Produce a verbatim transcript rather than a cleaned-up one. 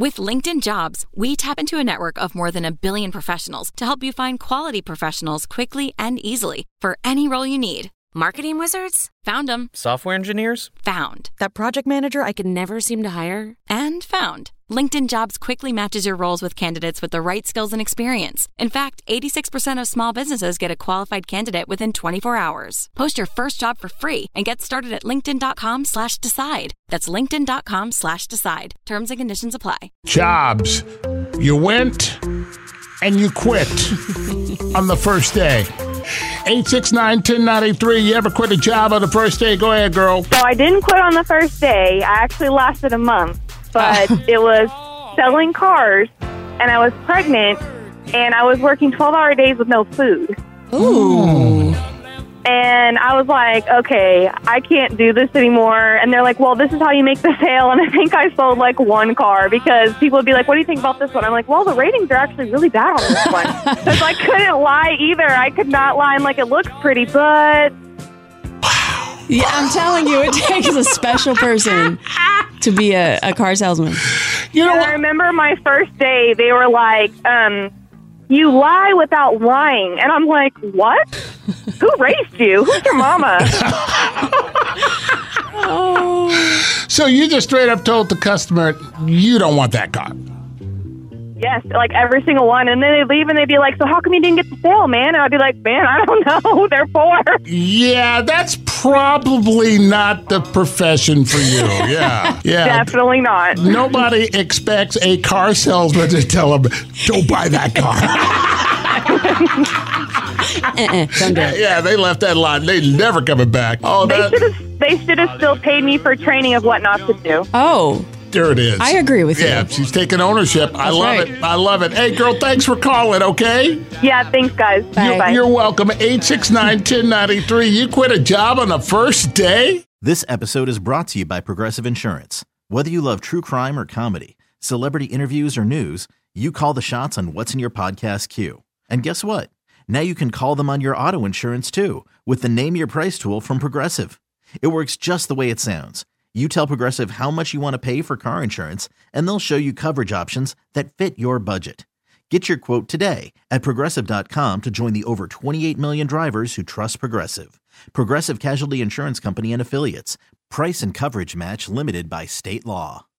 With LinkedIn Jobs, we tap into a network of more than a billion professionals to help you find quality professionals quickly and easily for any role you need. Marketing wizards? Found them. Software engineers? Found. That project manager I could never seem to hire? And found. LinkedIn Jobs quickly matches your roles with candidates with the right skills and experience. In fact, eighty-six percent of small businesses get a qualified candidate within twenty-four hours. Post your first job for free and get started at linkedin.com slash decide. That's linkedin.com slash decide. Terms and conditions apply. Jobs. You went and you quit on the first day. eight six nine, one zero nine three. You ever quit a job on the first day? Go ahead, girl. So I didn't quit on the first day. I actually lasted a month. But it was selling cars, and I was pregnant, and I was working twelve-hour days with no food. Ooh. And I was like, okay, I can't do this anymore. And they're like, well, this is how you make the sale. And I think I sold like one car because people would be like, what do you think about this one? I'm like, well, the ratings are actually really bad on this one. Because I couldn't lie either. I could not lie. I'm like, it looks pretty, but... Yeah, I'm telling you, it takes a special person to be a, a car salesman. You know, I remember my first day, they were like, um, you lie without lying. And I'm like, what? Who raised you? Who's your mama? Oh. So you just straight up told the customer, you don't want that car. Yes, like every single one. And then they leave and they'd be like, so how come you didn't get the sale, man? And I'd be like, man, I don't know. They're poor. Yeah, that's probably not the profession for you. Yeah, yeah. Definitely not. Nobody expects a car salesman to tell them, don't buy that car. uh-uh, don't do it. Yeah, they left that lot. They never coming back. Oh, they that... should have. They should have still paid me for training of what not to do. Oh. There it is. I agree with you. Yeah, she's taking ownership. I That's love right. it. I love it. Hey, girl, thanks for calling, okay? Yeah, thanks, guys. Bye. Bye. You're welcome. eight six nine, one zero nine three. You quit a job on the first day? This episode is brought to you by Progressive Insurance. Whether you love true crime or comedy, celebrity interviews or news, you call the shots on what's in your podcast queue. And guess what? Now you can call them on your auto insurance, too, with the Name Your Price tool from Progressive. It works just the way it sounds. You tell Progressive how much you want to pay for car insurance, and they'll show you coverage options that fit your budget. Get your quote today at Progressive dot com to join the over twenty-eight million drivers who trust Progressive. Progressive Casualty Insurance Company and Affiliates. Price and coverage match limited by state law.